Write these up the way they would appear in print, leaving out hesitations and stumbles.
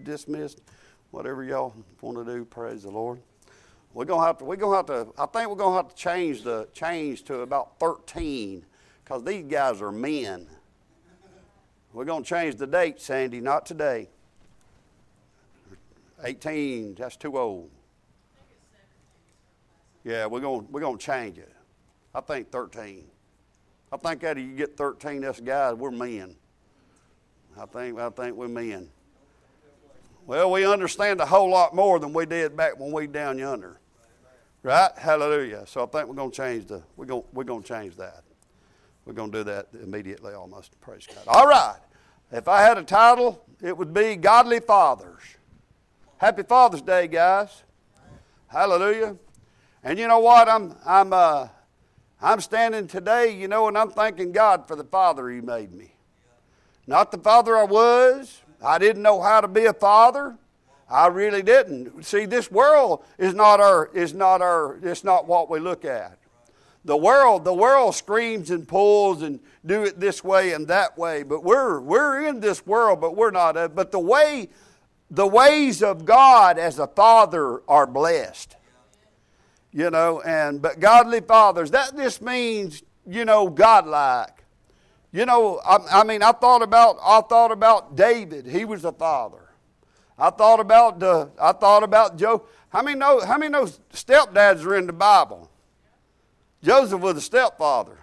dismissed. Whatever y'all want to do, praise the Lord. We're gonna have to. I think we're gonna have to change to about 13, because these guys are men. We're gonna change the date, Sandy, not today. 18, that's too old. Yeah, we're gonna change it. I think 13. I think that if you get 13 us guys, we're men. I think we're men. Well, we understand a whole lot more than we did back when we down yonder. Right? Hallelujah. So I think we're gonna change we're gonna change that. We're gonna do that immediately almost. Praise God. All right. If I had a title, it would be Godly Fathers. Happy Father's Day, guys. Hallelujah. And you know what? I'm standing today, and I'm thanking God for the father He made me. Not the father I was. I didn't know how to be a father. I really didn't. See, this world is not what we look at. The world screams and pulls and do it this way and that way. But we're in this world, but we're not. But the ways of God as a father are blessed. But godly fathers, that just means, godlike. I thought about David. He was a father. I thought about Joe. How many know stepdads are in the Bible? Joseph was a stepfather.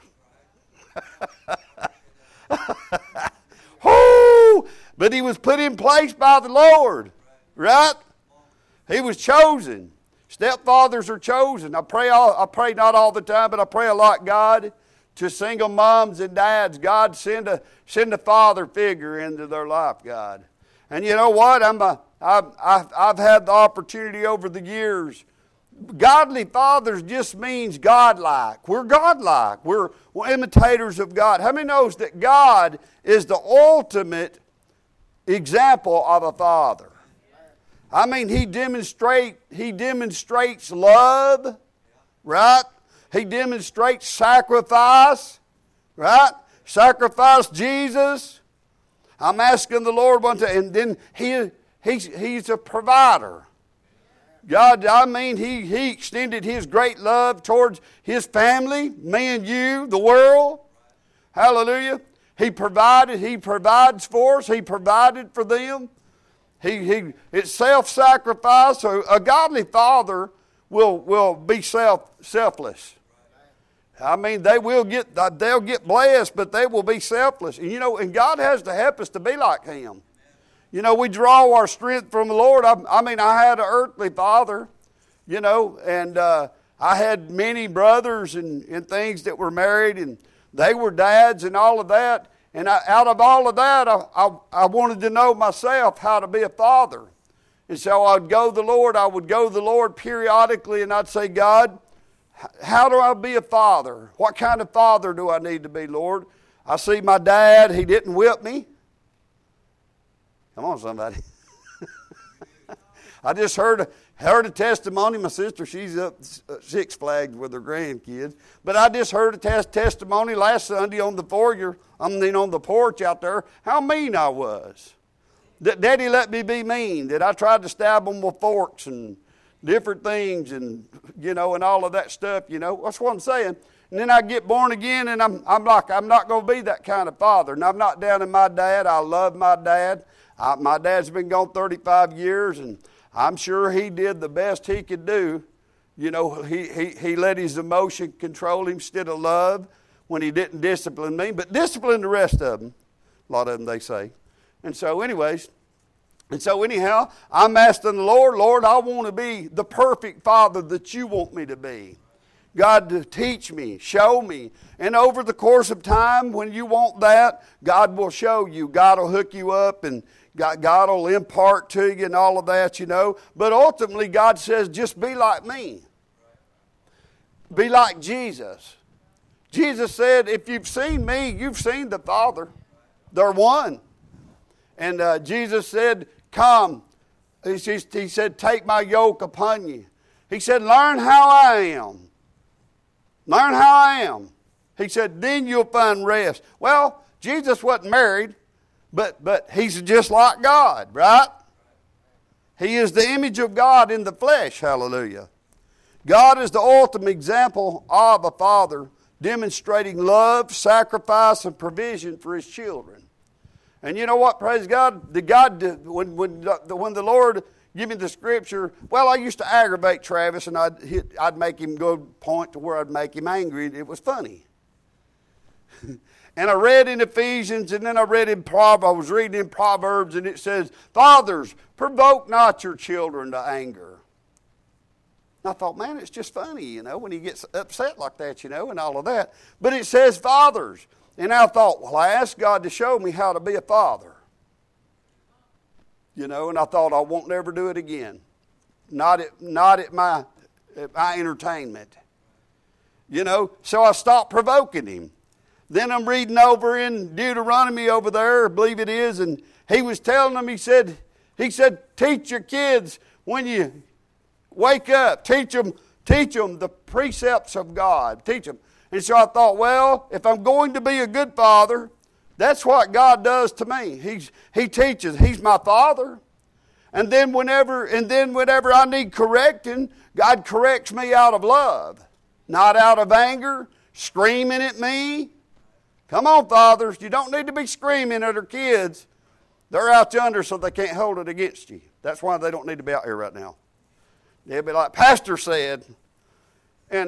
But he was put in place by the Lord, right? He was chosen. Stepfathers are chosen. I pray not all the time, but I pray a lot, God, to single moms and dads. God, send a father figure into their life, God. And you know what? I've had the opportunity over the years. Godly fathers just means godlike. We're godlike. We're imitators of God. How many knows that God is the ultimate example of a father? He demonstrates love, right? He demonstrates sacrifice, right? Sacrifice Jesus. I'm asking the Lord one time, and then He's a provider. God, He extended His great love towards His family, me and you, the world. Hallelujah. He provides for us. He provided for them. It's self-sacrifice. So a godly father will be selfless. They'll get blessed, but they will be selfless. And God has to help us to be like Him. We draw our strength from the Lord. I had an earthly father, and I had many brothers and things that were married, and they were dads and all of that. And out of all of that, I wanted to know myself how to be a father. And so I would go to the Lord periodically, and I'd say, God, how do I be a father? What kind of father do I need to be, Lord? I see my dad, he didn't whip me. Come on, somebody. I just heard a testimony. My sister, she's up Six Flags with her grandkids. But I just heard a testimony last Sunday on the porch out there, how mean I was. That Daddy let me be mean. That I tried to stab them with forks and different things and all of that stuff, That's what I'm saying. And then I get born again, and I'm not going to be that kind of father. And I'm not down in my dad. I love my dad. My dad's been gone 35 years, and I'm sure he did the best he could do. He let his emotion control him instead of love when he didn't discipline me, but discipline the rest of them. A lot of them, they say. And so anyhow, I'm asking the Lord, I want to be the perfect father that you want me to be. God, to teach me, show me. And over the course of time, when you want that, God will show you. God will hook you up, and God will impart to you and all of that, But ultimately, God says, just be like me. Be like Jesus. Jesus said, if you've seen me, you've seen the Father. They're one. And Jesus said, come. He said, take my yoke upon you. He said, learn how I am. Learn how I am. He said, then you'll find rest. Well, Jesus wasn't married, but he's just like God, right? He is the image of God in the flesh. Hallelujah. God is the ultimate example of a father demonstrating love, sacrifice, and provision for his children. And you know what? Praise God. When the Lord gave me the scripture, well, I used to aggravate Travis, and I'd make him go point to where I'd make him angry. It was funny. And I read in Ephesians, and then I read in Proverbs. I was reading in Proverbs, and it says, "Fathers, provoke not your children to anger." And I thought, man, it's just funny, when he gets upset like that, and all of that. But it says fathers. And I thought, well, I asked God to show me how to be a father. And I thought, I won't never do it again. Not at my entertainment. So I stopped provoking him. Then I'm reading over in Deuteronomy over there, I believe it is, and he was telling them, he said, teach your kids when you wake up. Teach them the precepts of God. Teach them. And so I thought, well, if I'm going to be a good father, that's what God does to me. He teaches. He's my father. And then whenever I need correcting, God corrects me out of love, not out of anger, screaming at me. Come on, fathers. You don't need to be screaming at our kids. They're out yonder so they can't hold it against you. That's why they don't need to be out here right now. They'll be like Pastor said. And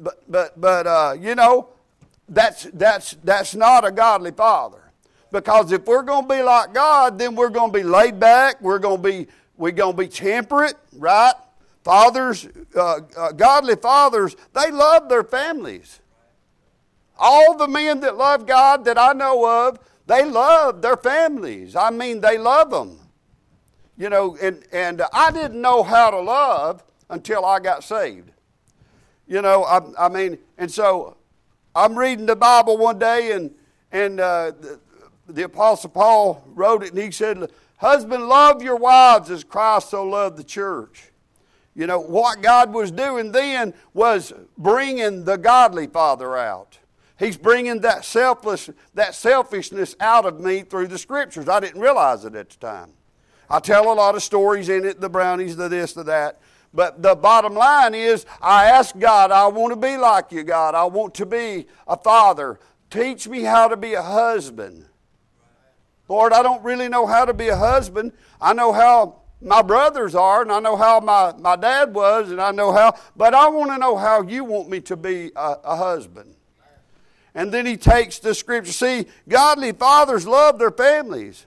that's not a godly father. Because if we're going to be like God, then we're going to be laid back. We're going to be temperate, right? Fathers, godly fathers, they love their families. All the men that love God that I know of, they love their families. I mean, they love them. And I didn't know how to love until I got saved. And so I'm reading the Bible one day, and the Apostle Paul wrote it, and he said, "Husband, love your wives as Christ so loved the church." What God was doing then was bringing the godly father out. He's bringing that selfishness out of me through the Scriptures. I didn't realize it at the time. I tell a lot of stories in it, the brownies, the this, the that. But the bottom line is, I ask God, I want to be like you, God. I want to be a father. Teach me how to be a husband. Lord, I don't really know how to be a husband. I know how my brothers are, and I know how my dad was, and I know how, but I want to know how you want me to be a husband. And then he takes the Scripture. See, godly fathers love their families.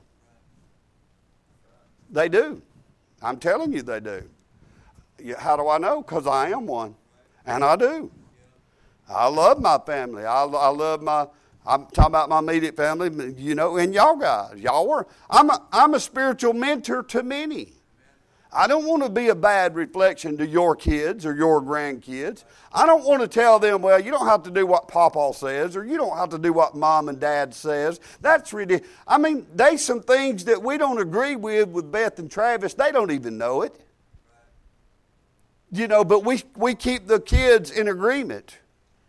They do. I'm telling you they do. How do I know? Because I am one. And I do. I love my family. I'm talking about my immediate family, and y'all guys. Y'all were. I'm a spiritual mentor to many. I don't want to be a bad reflection to your kids or your grandkids. I don't want to tell them, well, you don't have to do what Papa says, or you don't have to do what Mom and Dad says. That's ridiculous. There's some things that we don't agree with Beth and Travis. They don't even know it. But we keep the kids in agreement.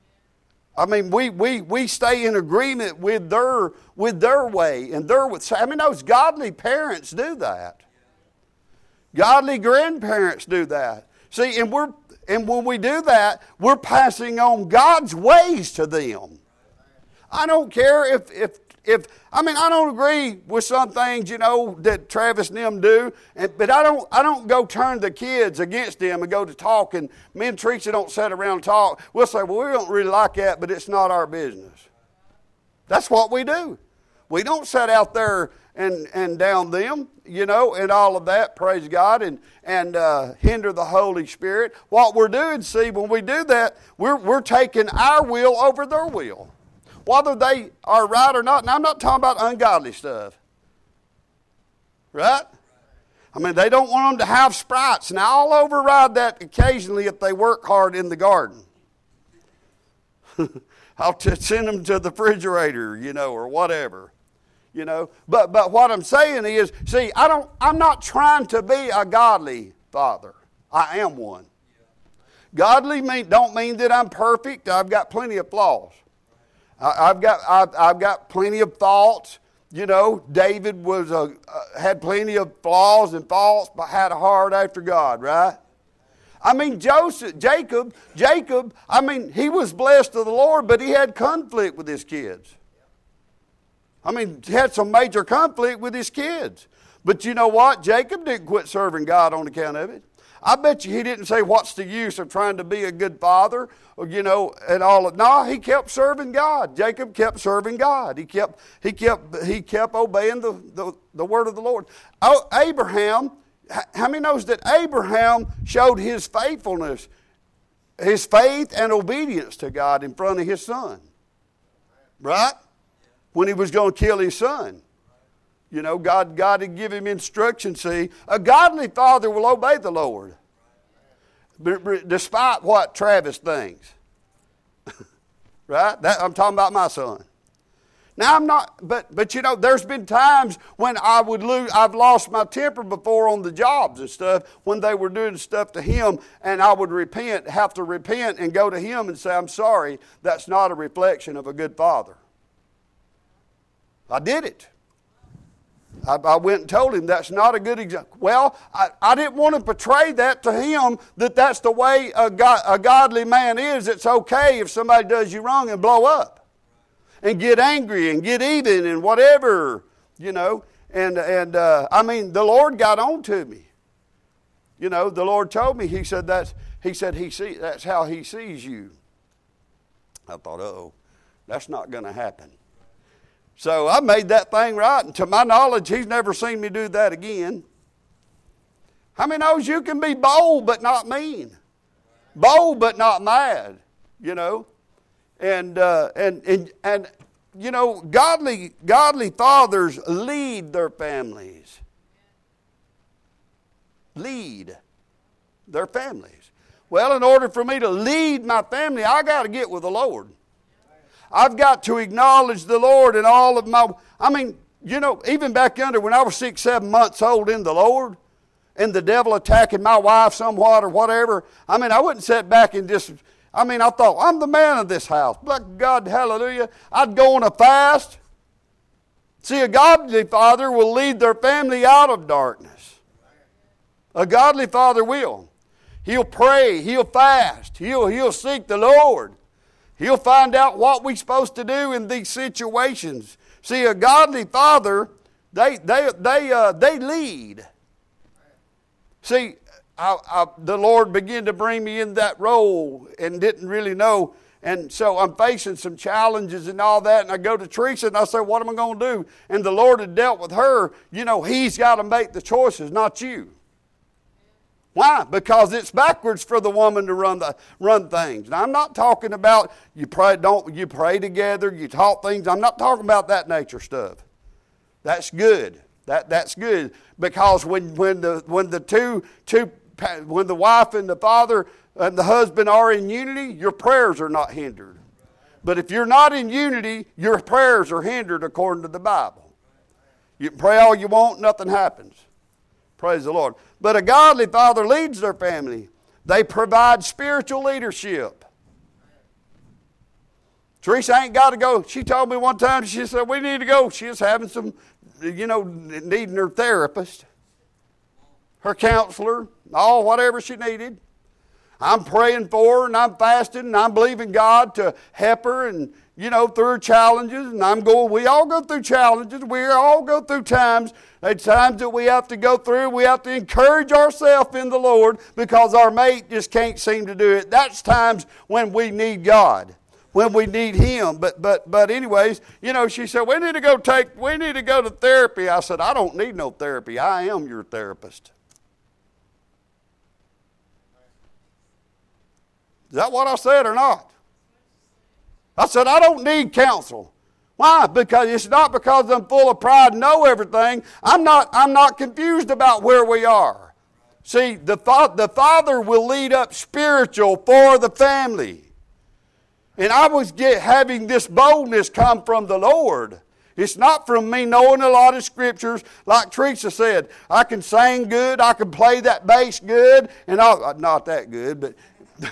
We stay in agreement with their way and those godly parents do that. Godly grandparents do that. See, and when we do that, we're passing on God's ways to them. I don't care I don't agree with some things, that Travis and them do, but I don't go turn the kids against them and go to talk, and me and Teresa don't sit around and talk. We'll say, well, we don't really like that, but it's not our business. That's what we do. We don't sit out there and down them, and all of that, praise God, and hinder the Holy Spirit. What we're doing, see, when we do that, we're taking our will over their will. Whether they are right or not, and I'm not talking about ungodly stuff. Right? They don't want them to have Sprites. Now, I'll override that occasionally if they work hard in the garden. I'll send them to the refrigerator, or whatever. But what I'm saying is, see, I'm not trying to be a godly father. I am one. Godly don't mean that I'm perfect. I've got plenty of flaws. I've got plenty of thoughts David had plenty of flaws and faults, but had a heart after God, right? I mean, Jacob, I mean, he was blessed of the Lord, but he had conflict with his kids. I mean, he had some major conflict with his kids. But you know what? Jacob didn't quit serving God on account of it. I bet you he didn't say, what's the use of trying to be a good father, and all. No, he kept serving God. Jacob kept serving God. He kept obeying the word of the Lord. Oh, Abraham, how many knows that Abraham showed his faithfulness, his faith and obedience to God in front of his son? Right? When he was going to kill his son. God had given him instructions. See, a godly father will obey the Lord, despite what Travis thinks. Right? I'm talking about my son. Now I'm not, but there's been times when I've lost my temper before on the jobs and stuff when they were doing stuff to him, and I would have to repent and go to him and say, I'm sorry, that's not a reflection of a good father. I did it. I went and told him that's not a good example. Well, I didn't want to portray that to him, that's the way a godly man is. It's okay if somebody does you wrong and blow up and get angry and get even and whatever, And I mean, the Lord got on to me. The Lord told me, He said that's how He sees you. I thought, that's not going to happen. So I made that thing right, and to my knowledge, He's never seen me do that again. How many knows you can be bold but not mean? Bold but not mad, And godly fathers lead their families. Lead their families. Well, in order for me to lead my family, I got to get with the Lord. I've got to acknowledge the Lord in all of even back under when I was 6, 7 months old in the Lord, and the devil attacking my wife somewhat or whatever, I wouldn't sit back and I thought, I'm the man of this house. Bless God, hallelujah. I'd go on a fast. See, a godly father will lead their family out of darkness. A godly father will. He'll pray. He'll fast. He'll seek the Lord. He'll find out what we're supposed to do in these situations. See, a godly father, they lead. See, the Lord began to bring me in that role and didn't really know. And so I'm facing some challenges and all that. And I go to Teresa and I say, what am I going to do? And the Lord had dealt with her. He's got to make the choices, not you. Why? Because it's backwards for the woman to run things. Now, I'm not talking about you pray together, you talk things. I'm not talking about that nature stuff. That's good. That's good because when the wife and the father and the husband are in unity, your prayers are not hindered. But if you're not in unity, your prayers are hindered according to the Bible. You can pray all you want, nothing happens. Praise the Lord. But a godly father leads their family. They provide spiritual leadership. Teresa ain't got to go. She told me one time, she said, we need to go. She was having some, needing her therapist, her counselor, whatever she needed. I'm praying for her, and I'm fasting, and I'm believing God to help her, and, through her challenges. And we all go through challenges. We all go through times. There's times that we have to go through. We have to encourage ourselves in the Lord because our mate just can't seem to do it. That's times when we need God, when we need Him. But anyways, she said, we need to go to therapy. I said, I don't need no therapy. I am your therapist. Is that what I said or not? I said, I don't need counsel. Why? Because it's not because I'm full of pride and know everything. I'm not confused about where we are. See, the father will lead up spiritual for the family. And I was having this boldness come from the Lord. It's not from me knowing a lot of scriptures. Like Teresa said, I can sing good, I can play that bass good, and not that good, but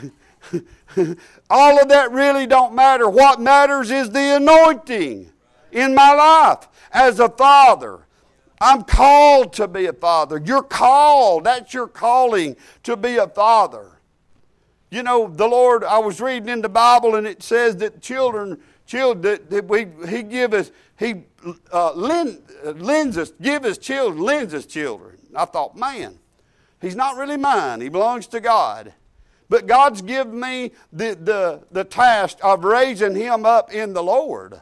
all of that really don't matter. What matters is the anointing in my life as a father. I'm called to be a father. You're called. That's your calling, to be a father. You know, the Lord, I was reading in the Bible, and it says that lends us children. I thought, man, he's not really mine. He belongs to God. But God's given me the task of raising him up in the Lord.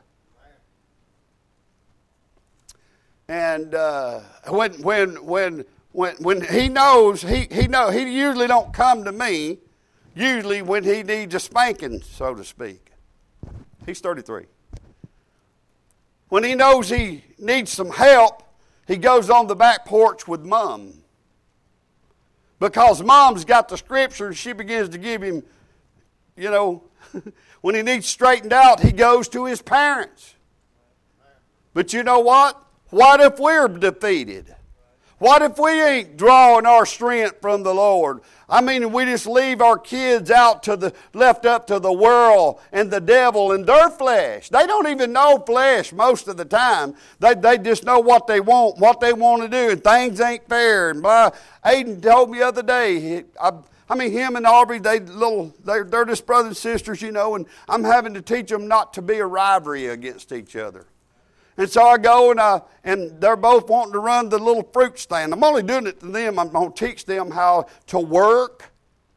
And when he knows, he usually don't come to me. Usually when he needs a spanking, so to speak. He's 33. When he knows he needs some help, he goes on the back porch with Mom. Because Mom's got the scripture, and she begins to give him, you know, when he needs straightened out, he goes to his parents. But you know what? What if we're defeated? What if we ain't drawing our strength from the Lord? I mean, we just leave our kids left up to the world and the devil and their flesh. They don't even know flesh most of the time. They just know what they want to do, and things ain't fair. And Aiden told me the other day, him and Aubrey, they're just brothers and sisters, you know, and I'm having to teach them not to be a rivalry against each other. And so I go and they're both wanting to run the little fruit stand. I'm only doing it to them. I'm going to teach them how to work.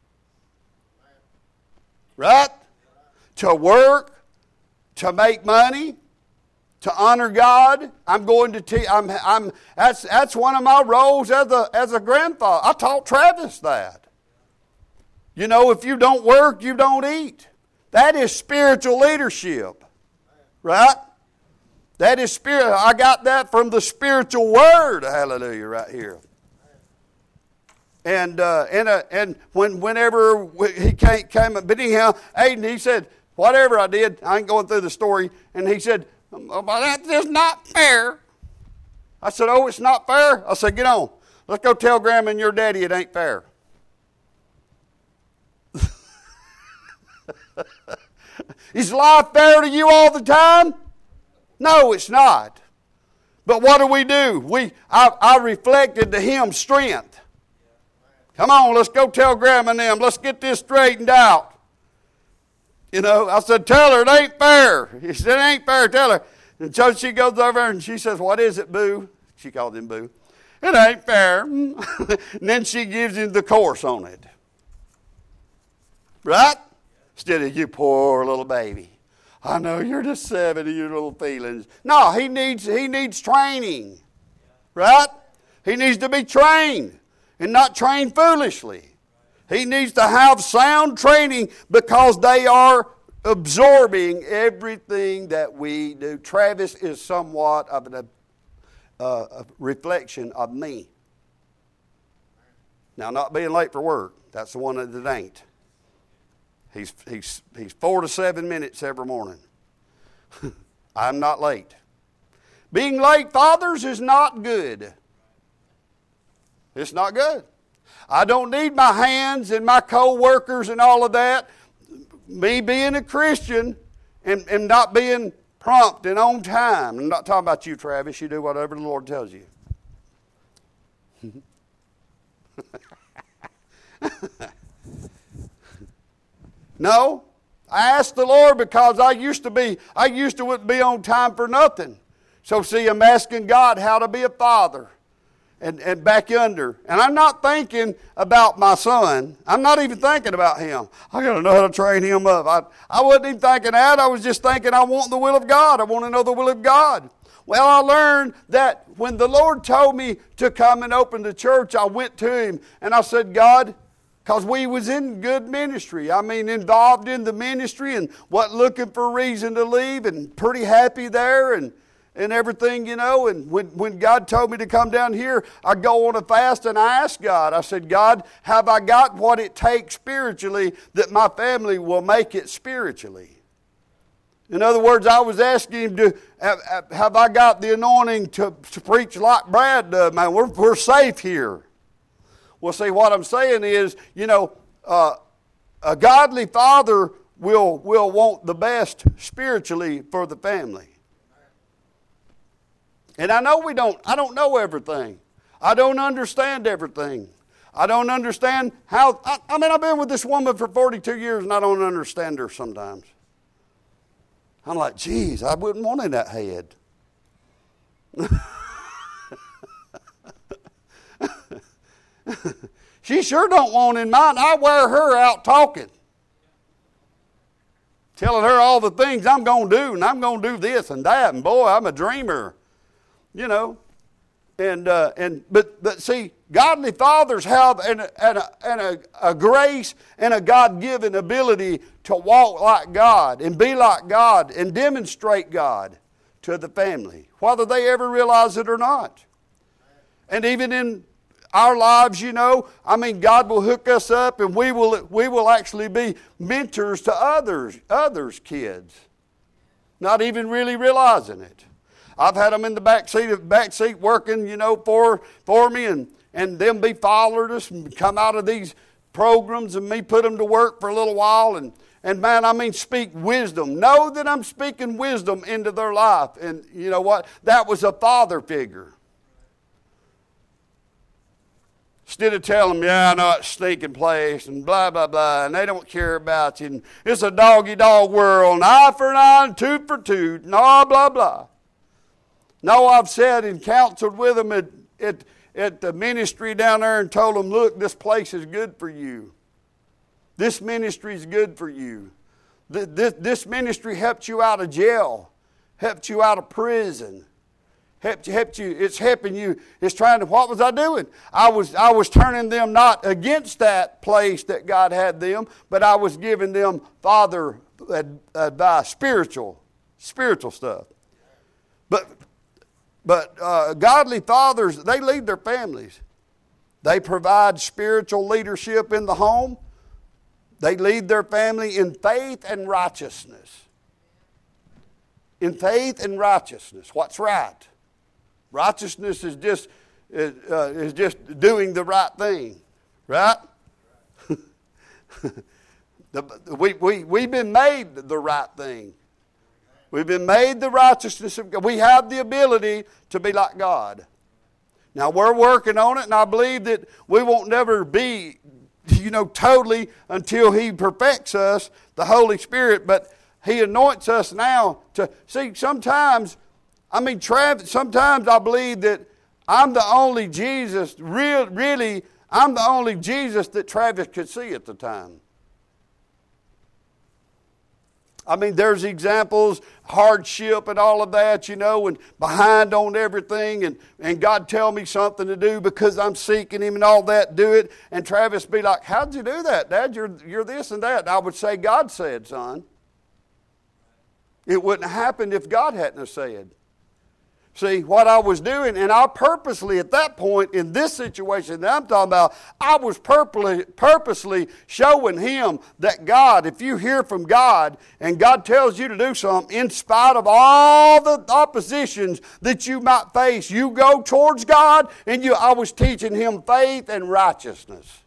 Right? To work, to make money, to honor God. I'm going to teach. That's one of my roles as a grandfather. I taught Travis that. You know, if you don't work, you don't eat. That is spiritual leadership. Right? That is spirit. I got that from the spiritual word. Hallelujah, right here. And whenever he came, but anyhow, Aiden, he said, whatever I did, I ain't going through the story. And he said, well, that's just not fair. I said, oh, it's not fair? I said, get on. Let's go tell Grandma and your daddy it ain't fair. Is life fair to you all the time? No, it's not. But what do? I reflected to him strength. Come on, let's go tell Grandma and them. Let's get this straightened out. You know, I said, tell her it ain't fair. He said, it ain't fair, tell her. And so she goes over and she says, what is it, Boo? She called him Boo. It ain't fair. And then she gives him the course on it. Right? Instead of, you poor little baby. I know you're just 70, your little feelings. No, he needs training. Right? He needs to be trained and not trained foolishly. He needs to have sound training because they are absorbing everything that we do. Travis is somewhat of a reflection of me. Now, not being late for work, that's the one that ain't. He's 4 to 7 minutes every morning. I'm not late. Being late, fathers, is not good. It's not good. I don't need my hands and my co-workers and all of that. Me being a Christian and not being prompt and on time. I'm not talking about you, Travis. You do whatever the Lord tells you. No, I asked the Lord because I used to wouldn't be on time for nothing. So see, I'm asking God how to be a father and back yonder. And I'm not thinking about my son. I'm not even thinking about him. I got to know how to train him up. I wasn't even thinking that. I was just thinking I want the will of God. I want to know the will of God. Well, I learned that when the Lord told me to come and open the church, I went to him and I said, God, because we was in good ministry. I mean, involved in the ministry and wasn't looking for a reason to leave and pretty happy there and everything, you know. And when God told me to come down here, I go on a fast and I asked God. I said, God, have I got what it takes spiritually that my family will make it spiritually? In other words, I was asking him, have I got the anointing to preach like Brad does? Man, we're safe here. Well, see, what I'm saying is, you know, a godly father will want the best spiritually for the family. And I know I don't know everything. I don't understand everything. I don't understand how, I've been with this woman for 42 years and I don't understand her sometimes. I'm like, geez, I wouldn't want in that head. She sure don't want in mine. I wear her out talking. Telling her all the things I'm going to do, and I'm going to do this and that, and boy, I'm a dreamer. You know. But see, godly fathers have a grace and a God-given ability to walk like God and be like God and demonstrate God to the family, whether they ever realize it or not. And even in our lives, you know, God will hook us up and we will actually be mentors to others' kids, not even really realizing it. I've had them in the back seat working, you know, for me, and them be following us and come out of these programs and me put them to work for a little while and man, speak wisdom. Know that I'm speaking wisdom into their life. And you know what? That was a father figure. Instead of telling them, yeah, I know it's a stinking place and blah, blah, blah, and they don't care about you. And it's a dog-eat-dog world, and eye for an eye and tooth for tooth, and blah, blah, blah. No, I've said and counseled with them at the ministry down there and told them, look, this place is good for you. This ministry is good for you. This ministry helped you out of jail, helped you out of prison. Helped you. It's helping you. It's trying to. What was I doing? I was turning them not against that place that God had them, but I was giving them father advice, spiritual stuff. But godly fathers, they lead their families. They provide spiritual leadership in the home. They lead their family in faith and righteousness. In faith and righteousness. What's right? Righteousness is just doing the right thing, right? We've been made the right thing. We've been made the righteousness of God. We have the ability to be like God. Now we're working on it, and I believe that we won't never be, totally until He perfects us, the Holy Spirit. But He anoints us now to see. Sometimes I believe that I'm the only Jesus. Really, I'm the only Jesus that Travis could see at the time. There's examples, hardship and all of that, and behind on everything, and God tell me something to do because I'm seeking Him and all that, do it. And Travis be like, how'd you do that, Dad? You're this and that. And I would say, God said, son. It wouldn't have happened if God hadn't have said. See, what I was doing, and I purposely, at that point, in this situation that I'm talking about, I was purposely showing him that God, if you hear from God, and God tells you to do something, in spite of all the oppositions that you might face, you go towards God, and I was teaching him faith and righteousness.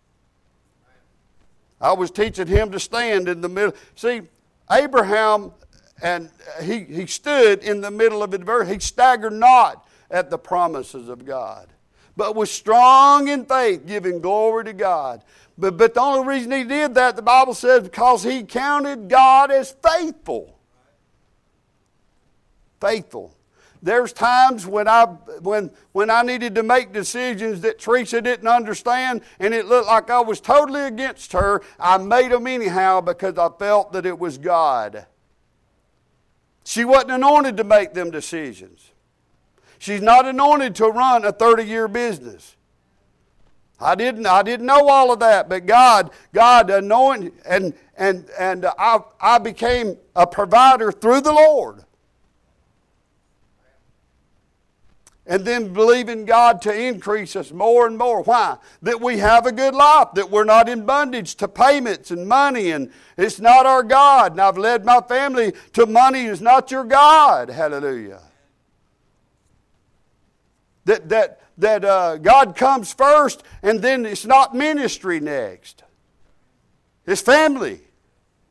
I was teaching him to stand in the middle. See, Abraham... And he stood in the middle of adversity. He staggered not at the promises of God, but was strong in faith, giving glory to God. But the only reason he did that, the Bible says, because he counted God as faithful. Faithful. There's times when I needed to make decisions that Teresa didn't understand, and it looked like I was totally against her. I made them anyhow because I felt that it was God. She wasn't anointed to make them decisions. She's not anointed to run a 30-year business. I didn't know all of that, but God anointed, and I became a provider through the Lord. And then believing God to increase us more and more. Why? That we have a good life, that we're not in bondage to payments and money, and it's not our God. And I've led my family to money is not your God. Hallelujah. That God comes first, and then it's not ministry next. It's family.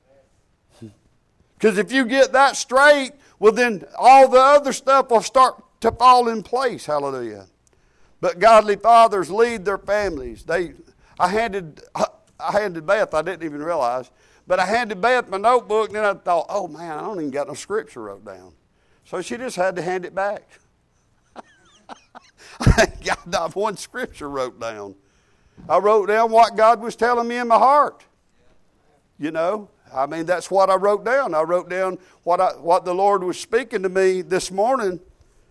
Because if you get that straight, well then all the other stuff will start to fall in place. Hallelujah. But godly fathers lead their families. I handed Beth, I didn't even realize, but I handed Beth my notebook, and then I thought, oh man, I don't even got no scripture wrote down. So she just had to hand it back. I ain't got not one scripture wrote down. I wrote down what God was telling me in my heart. You know, I mean, that's what I wrote down. I wrote down what the Lord was speaking to me this morning.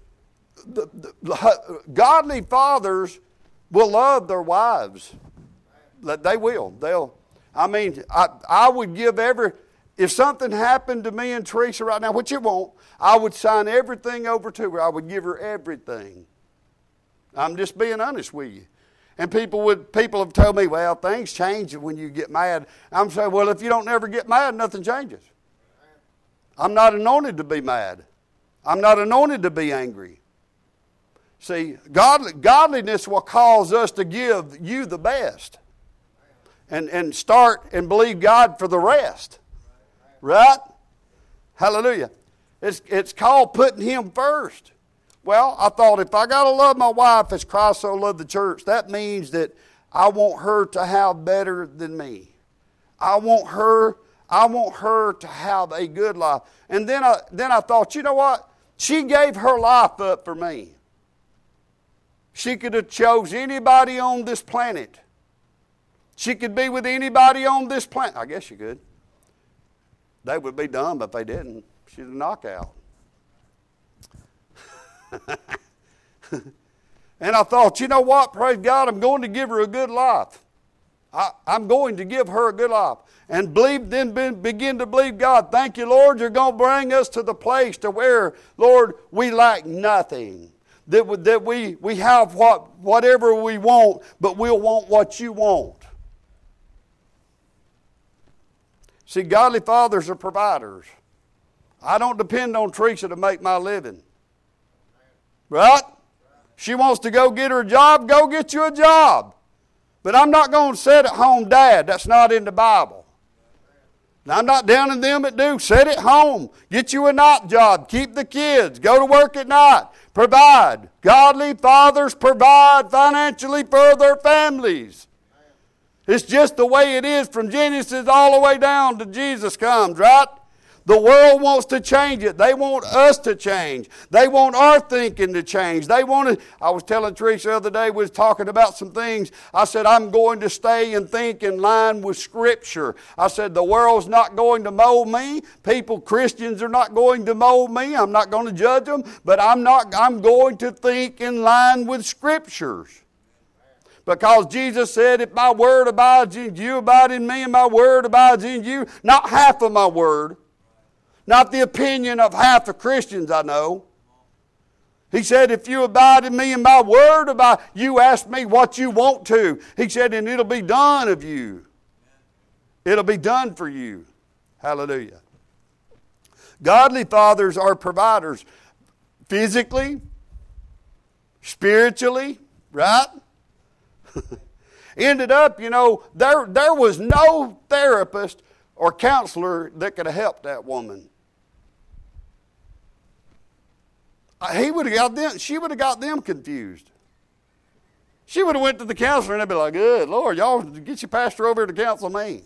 The godly fathers will love their wives. They will. I would give if something happened to me and Teresa right now, which it won't, I would sign everything over to her. I would give her everything. I'm just being honest with you. And people have told me, well, things change when you get mad. I'm saying, well, if you don't ever get mad, nothing changes. I'm not anointed to be mad. I'm not anointed to be angry. See, godliness will cause us to give you the best. And start and believe God for the rest. Right? Hallelujah. It's called putting Him first. Well, I thought if I got to love my wife as Christ so loved the church, that means that I want her to have better than me. I want her to have a good life. And then I thought, you know what? She gave her life up for me. She could have chose anybody on this planet. She could be with anybody on this planet. I guess she could. They would be dumb if they didn't. She's a knockout. And I thought, you know what? Praise God, I'm going to give her a good life. I'm going to give her a good life. And begin to believe God. Thank you, Lord, you're going to bring us to the place to where, Lord, we lack nothing. That we have whatever we want, but we'll want what you want. See, godly fathers are providers. I don't depend on Teresa to make my living. Right? She wants to go get her a job, go get you a job. But I'm not going to sit at home, Dad. That's not in the Bible. And I'm not down in them that do. Sit at home. Get you a night job. Keep the kids. Go to work at night. Provide. Godly fathers provide financially for their families. It's just the way it is from Genesis all the way down to Jesus comes, right? The world wants to change it. They want us to change. They want our thinking to change. I was telling Teresa the other day, we was talking about some things. I said, I'm going to stay and think in line with Scripture. I said, the world's not going to mold me. Christians are not going to mold me. I'm not going to judge them. But I'm going to think in line with Scriptures. Because Jesus said, if my word abides in you, abide in me, and my word abides in you, not half of my word. Not the opinion of half the Christians I know. He said, if you abide in me and my word abide, you ask me what you want to. He said, and it'll be done of you. It'll be done for you. Hallelujah. Godly fathers are providers. Physically, spiritually, right? Ended up, there was no therapist or counselor that could have helped that woman. She would have got them confused. She would have went to the counselor and they'd be like, good Lord, y'all get your pastor over here to counsel me.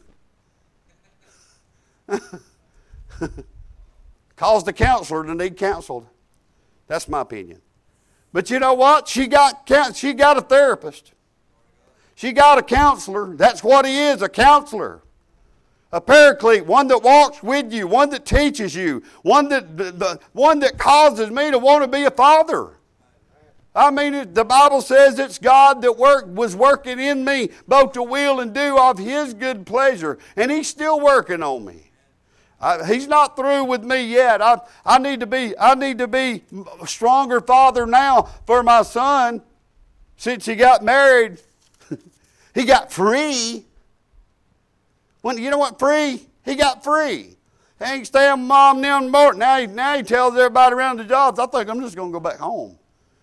Cause the counselor to need counseled. That's my opinion. But you know what? She got a therapist. She got a counselor. That's what he is, a counselor. A paraclete, one that walks with you, one that teaches you, one that causes me to want to be a father. I mean, the Bible says it's God that was working in me both to will and do of His good pleasure, and He's still working on me. He's not through with me yet. I need to be a stronger father now for my son. Since he got married, he got free. When you know what free? He got free. He ain't staying with mom now. Now he tells everybody around the jobs, I think I'm just going to go back home.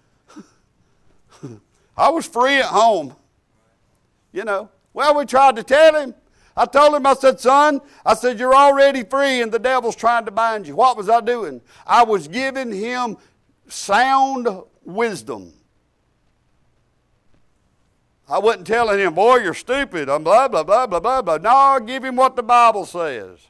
I was free at home. Well, we tried to tell him. I told him, I said, son, you're already free and the devil's trying to bind you. What was I doing? I was giving him sound wisdom. I wasn't telling him, boy, you're stupid. I'm blah, blah, blah, blah, blah, blah. No, I give him what the Bible says.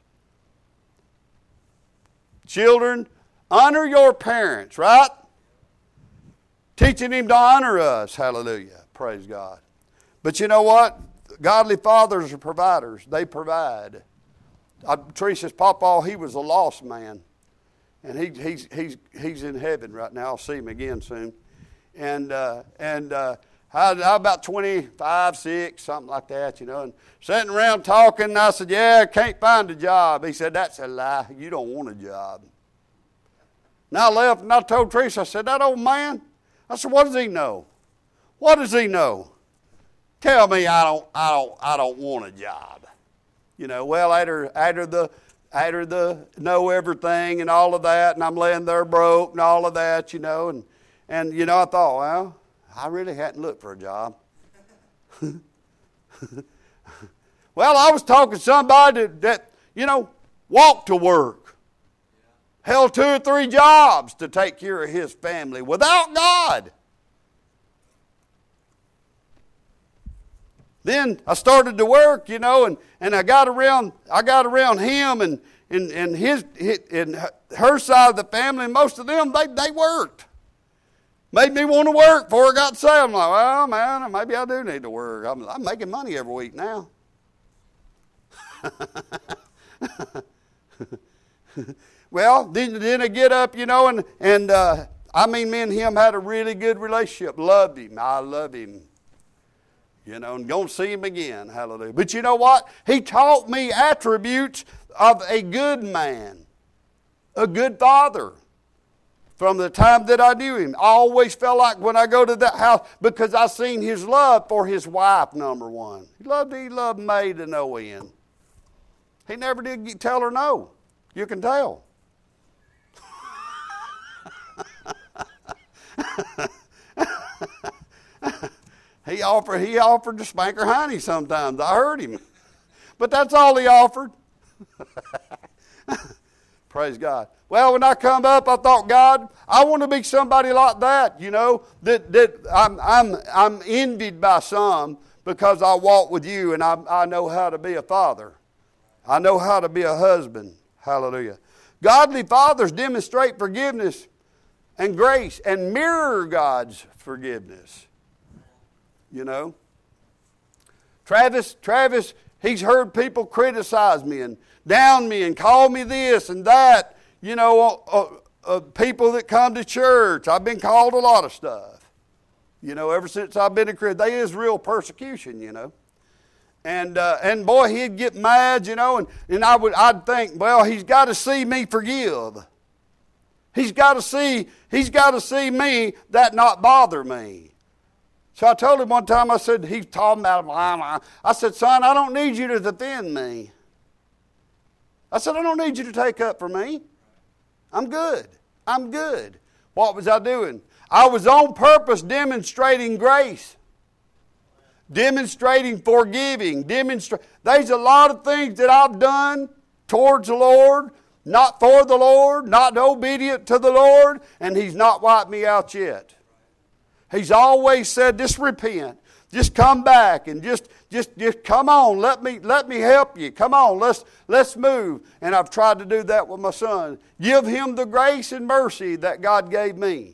Children, honor your parents, right? Teaching him to honor us. Hallelujah. Praise God. But you know what? Godly fathers are providers. They provide. Teresa's papa, he was a lost man. And he's in heaven right now. I'll see him again soon. And I about 25, 6, something like that, and sitting around talking, and I said, yeah, I can't find a job. He said, that's a lie. You don't want a job. And I left, and I told Teresa, I said, that old man, I said, what does he know? What does he know? Tell me I don't want a job. Well, after the know everything and all of that, and I'm laying there broke and all of that, and I thought, well, I really hadn't looked for a job. Well, I was talking to somebody that walked to work. Held 2 or 3 jobs to take care of his family without God. Then I started to work, and I got around him and her side of the family, and most of them, they worked. Made me want to work before I got saved. I'm like, well, man, maybe I do need to work. I'm making money every week now. Well, then I get up, and me and him had a really good relationship. Loved him. I love him. And going to see him again. Hallelujah. But you know what? He taught me attributes of a good man, a good father. From the time that I knew him, I always felt like when I go to that house, because I seen his love for his wife, number one. He loved May to no end. He never did tell her no. You can tell. He offered to spank her honey sometimes. I heard him. But that's all he offered. Praise God. Well, when I come up, I thought, God, I want to be somebody like that, that I'm envied by some because I walk with you and I know how to be a father. I know how to be a husband. Hallelujah. Godly fathers demonstrate forgiveness and grace and mirror God's forgiveness. Travis, he's heard people criticize me and down me and call me this and that. People that come to church, I've been called a lot of stuff. Ever since I've been a Christian, there is real persecution. And boy, he'd get mad, and I'd think, well, he's got to see me forgive. He's got to see me that not bother me. So I told him one time, I said, he's talking about, I said, son, I don't need you to defend me. I said, I don't need you to take up for me. I'm good. What was I doing? I was on purpose demonstrating grace. Demonstrating forgiving. There's a lot of things that I've done towards the Lord, not for the Lord, not obedient to the Lord, and He's not wiped me out yet. He's always said, just repent. Just come back and just come on. Let me help you. Come on, let's move. And I've tried to do that with my son. Give him the grace and mercy that God gave me.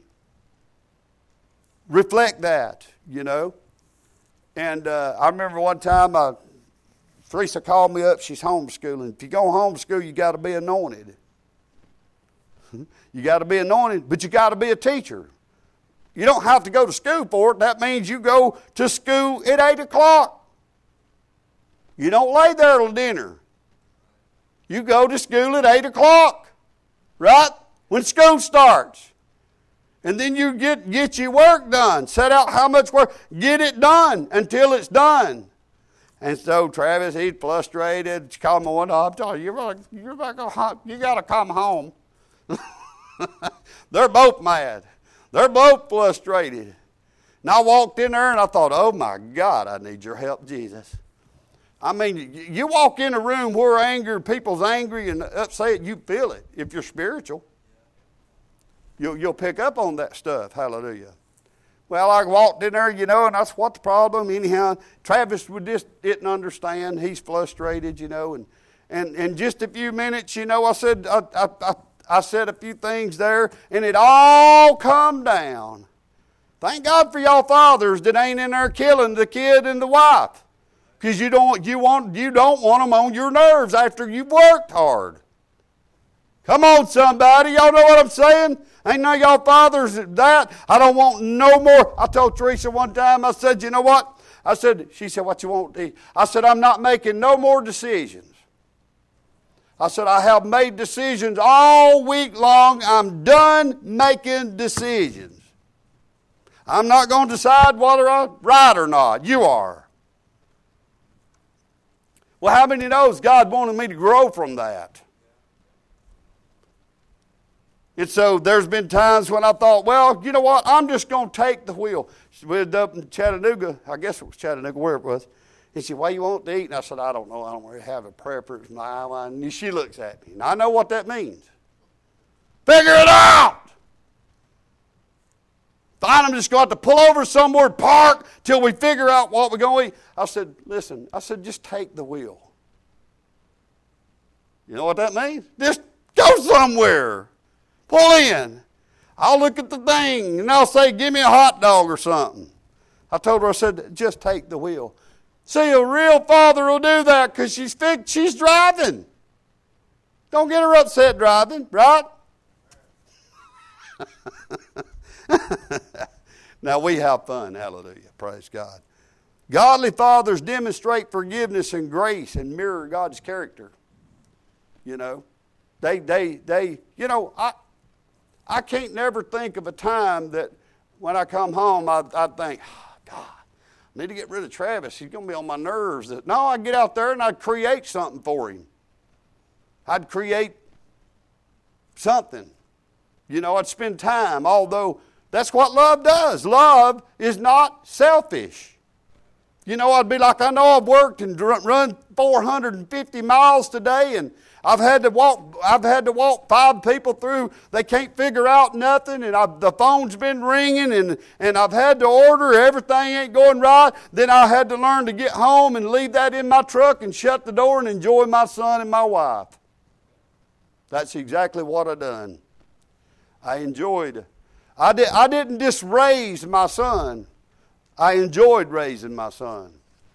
Reflect that, And I remember one time, Teresa called me up. She's homeschooling. If you go homeschool, you got to be anointed. You got to be anointed, but you got to be a teacher. You don't have to go to school for it. That means you go to school at 8 o'clock. You don't lay there till dinner. You go to school at 8 o'clock, right? When school starts. And then you get your work done. Set out how much work. Get it done until it's done. And so Travis, he's frustrated. She called me one day. I'm telling you, you got to come home. They're both mad. They're both frustrated. And I walked in there and I thought, oh my God, I need your help, Jesus. I mean, you walk in a room where people's angry and upset, you feel it if you're spiritual. You'll pick up on that stuff. Hallelujah. Well, I walked in there, and that's what the problem. Anyhow, Travis didn't understand. He's frustrated, and in just a few minutes, I said I said a few things there, and it all come down. Thank God for y'all fathers that ain't in there killing the kid and the wife, because you don't want them on your nerves after you've worked hard. Come on, somebody. Y'all know what I'm saying? Ain't none of y'all fathers that. I don't want no more. I told Teresa one time, I said, you know what? She said, what you want to eat? I said, I'm not making no more decisions. I said, I have made decisions all week long. I'm done making decisions. I'm not going to decide whether I'm right or not. You are. Well, how many knows God wanted me to grow from that? And so there's been times when I thought, well, you know what? I'm just going to take the wheel. She lived up in Chattanooga. I guess it was Chattanooga, where it was. And she said, what do you want to eat? And I said, I don't know. I don't really have a preference. And she looks at me. And I know what that means. Figure it out. Fine, I'm just going to have to pull over somewhere, park, till we figure out what we're going to eat. I said, listen, just take the wheel. You know what that means? Just go somewhere. Pull in. I'll look at the thing, and I'll say, give me a hot dog or something. I told her, I said, just take the wheel. See, a real father will do that because she's driving. Don't get her upset driving, right? Now we have fun, hallelujah, praise God. Godly fathers demonstrate forgiveness and grace and mirror God's character. I can't never think of a time that when I come home, I think, oh, God, I need to get rid of Travis. He's going to be on my nerves. No, I'd get out there and I'd create something for him. I'd create something. I'd spend time, although that's what love does. Love is not selfish. I'd be like, I know I've worked and run 450 miles today, and I've had to walk 5 people through. They can't figure out nothing, and the phone's been ringing, and I've had to order. Everything ain't going right. Then I had to learn to get home and leave that in my truck and shut the door and enjoy my son and my wife. That's exactly what I done. I enjoyed. I didn't just raise my son. I enjoyed raising my son.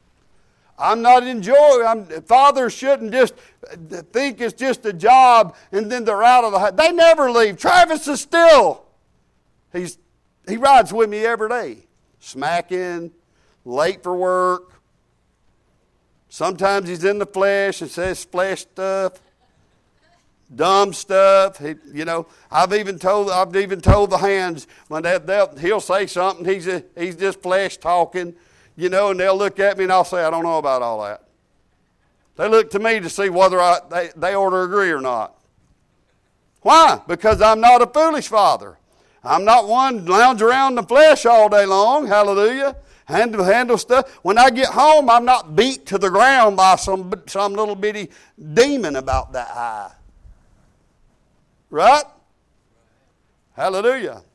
Fathers shouldn't just think it's just a job and then they're out of the house. They never leave. Travis is still. He rides with me every day. Smacking, late for work. Sometimes he's in the flesh and says flesh stuff. Dumb stuff. I've even told the hands when he'll say something, he's just flesh talking, and they'll look at me and I'll say, I don't know about all that. They look to me to see whether they ought to agree or not. Why? Because I'm not a foolish father. I'm not one lounge around in the flesh all day long. Hallelujah. Handle stuff. When I get home, I'm not beat to the ground by some little bitty demon about that eye. Right? Hallelujah.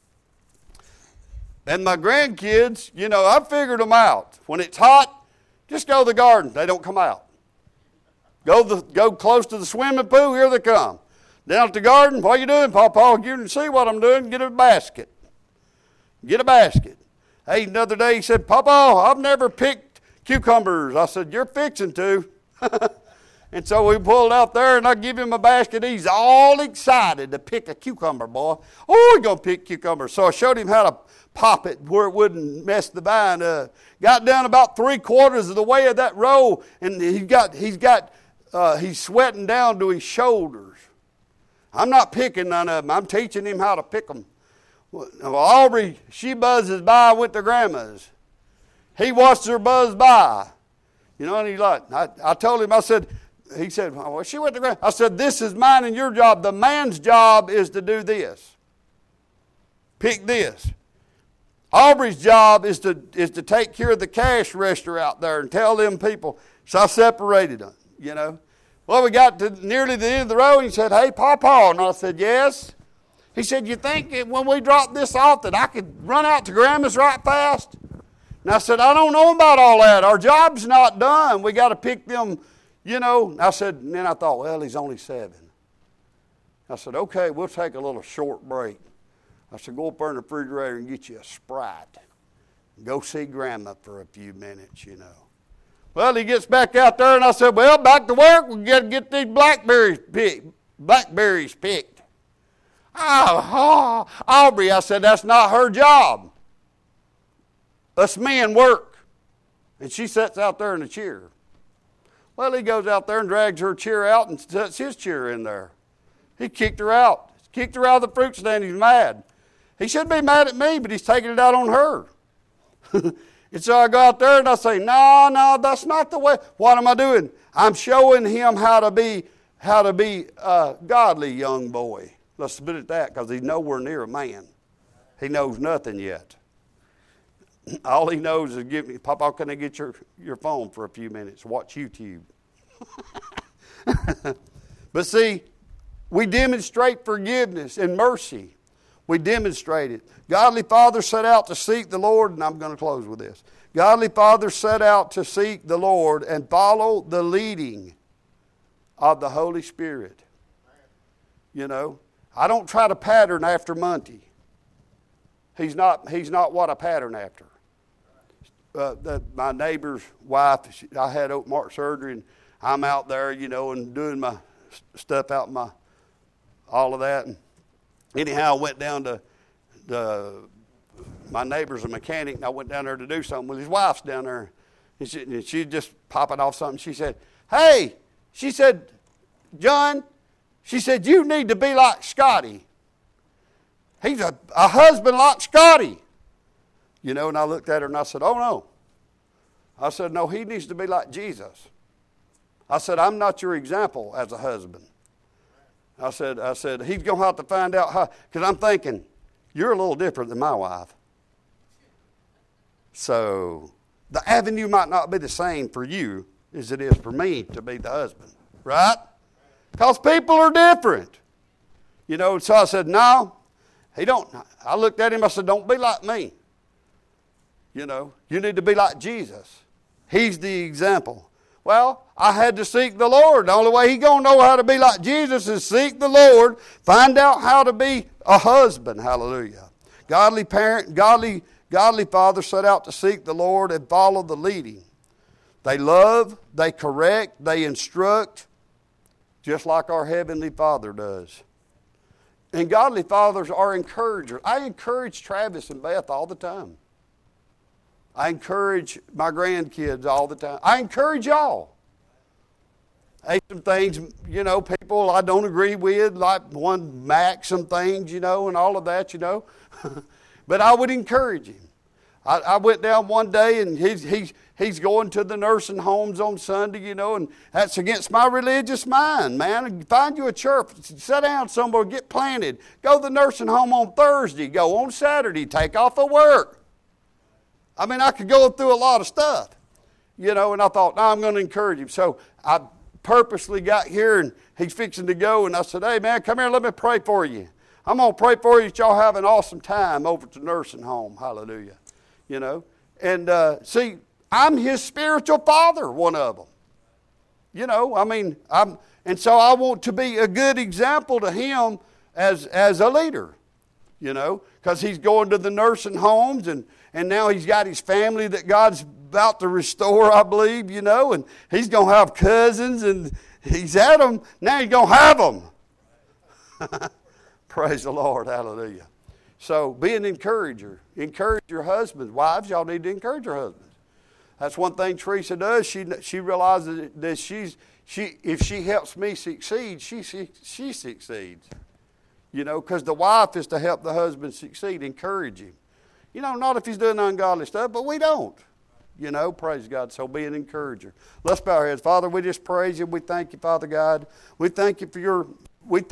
And my grandkids, I figured them out. When it's hot, just go to the garden. They don't come out. Go close to the swimming pool, here they come. Down at the garden, what are you doing, Papa? You can see what I'm doing. Get a basket. Get a basket. Hey, another day he said, Papa, I've never picked cucumbers. I said, you're fixing to. And so we pulled out there, and I give him a basket. He's all excited to pick a cucumber, boy. Oh, we're going to pick cucumbers. So I showed him how to pop it where it wouldn't mess the vine up. Got down about 3/4 of the way of that row, and he's sweating down to his shoulders. I'm not picking none of them. I'm teaching him how to pick them. Well, Aubrey, she buzzes by with their grandmas. He watched her buzz by. And he's like, I told him, he said, well, she went to grandma. I said, this is mine and your job. The man's job is to do this. Pick this. Aubrey's job is to take care of the cash register out there and tell them people. So I separated them, Well, we got to nearly the end of the road, and he said, hey, Papa. And I said, yes. He said, you think when we drop this off that I could run out to Grandma's right fast? And I said, I don't know about all that. Our job's not done. We got to pick them, you know. I said, and then I thought, well, he's only 7. I said, okay, we'll take a little short break. I said, go up there in the refrigerator and get you a Sprite. Go see Grandma for a few minutes, you know. Well, he gets back out there, and I said, well, back to work. We got to get these blackberries picked. Oh, Aubrey, I said, that's not her job. Us men work. And she sits out there in a chair. Well, he goes out there and drags her chair out and sets his chair in there. He kicked her out. Kicked her out of the fruit stand. He's mad. He shouldn't be mad at me, but he's taking it out on her. And so I go out there and I say, no, that's not the way. What am I doing? I'm showing him how to be a godly young boy. Let's put it that, because he's nowhere near a man. He knows nothing yet. All he knows is give me, Papa, can I get your phone for a few minutes? Watch YouTube. But see, we demonstrate forgiveness and mercy. We demonstrate it. Godly fathers set out to seek the Lord, and I'm going to close with this. Godly fathers set out to seek the Lord and follow the leading of the Holy Spirit. You know, I don't try to pattern after Monty. He's not what I pattern after. My neighbor's wife, I had open heart surgery, and I'm out there, you know, and doing my stuff out in all of that. And anyhow, I went down to my neighbor's a mechanic, and I went down there to do something with his wife's down there. And she just popping off something. She said, hey, she said, John, she said, you need to be like Scotty. He's a husband like Scotty. You know, and I looked at her and I said, oh, no. I said, no, he needs to be like Jesus. I said, I'm not your example as a husband. I said, he's going to have to find out how, because I'm thinking, you're a little different than my wife. So the avenue might not be the same for you as it is for me to be the husband, right? Because people are different. You know, so I said, no, he don't. I looked at him, I said, don't be like me. You know, you need to be like Jesus. He's the example. Well, I had to seek the Lord. The only way he's going to know how to be like Jesus is seek the Lord, find out how to be a husband. Hallelujah. Godly parent, godly father set out to seek the Lord and follow the leading. They love, they correct, they instruct, just like our Heavenly Father does. And godly fathers are encouragers. I encourage Travis and Beth all the time. I encourage my grandkids all the time. I encourage y'all. Hey, some things, you know, people I don't agree with, like one Mac, some things, you know, and all of that, you know. But I would encourage him. I went down one day, and he's going to the nursing homes on Sunday, you know, and that's against my religious mind, man. Find you a church, sit down somewhere, get planted. Go to the nursing home on Thursday. Go on Saturday. Take off of work. I mean, I could go through a lot of stuff, you know, and I thought, no, I'm going to encourage him. So I purposely got here, and he's fixing to go, and I said, hey, man, come here, let me pray for you. I'm going to pray for you that y'all have an awesome time over at the nursing home. Hallelujah. You know, and see, I'm his spiritual father, one of them. You know, I mean, and so I want to be a good example to him as a leader, you know, because he's going to the nursing homes, and now he's got his family that God's about to restore, I believe, you know, and he's going to have cousins, and he's had them, now he's going to have them. Praise the Lord, hallelujah. So be an encourager. Encourage your husbands. Wives, y'all need to encourage your husbands. That's one thing Teresa does. She realizes that if she helps me succeed, she succeeds. You know, because the wife is to help the husband succeed, encourage him. You know, not if he's doing ungodly stuff, but we don't. You know, praise God. So be an encourager. Let's bow our heads. Father, we just praise you. We thank you, Father God. We thank you for